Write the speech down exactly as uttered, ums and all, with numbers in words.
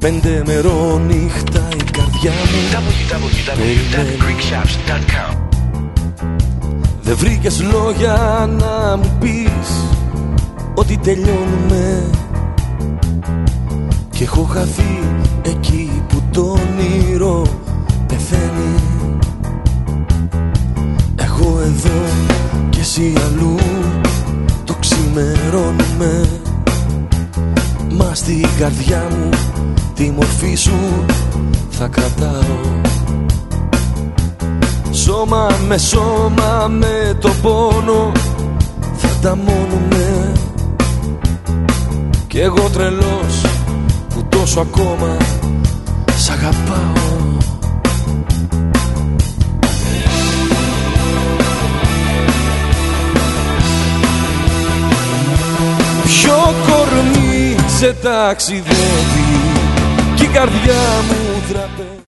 Πέντε μερόνυχτα η καρδιά μου double-u double-u double-u dot greek shops dot com. Δεν βρήκες λόγια να μου πεις ότι τελειώνουμε κι έχω χαθεί εκεί που το όνειρο πεθαίνει. Εγώ εδώ και εσύ αλλού το ξημερώνουμε, μα στην καρδιά μου τη μορφή σου θα κρατάω. Σώμα με σώμα με το πόνο θα ταμώνουμε, κι εγώ τρελός που τόσο ακόμα σ' αγαπάω. Ποιο κορμί σε ταξιδεύει κι η καρδιά μου δραπε...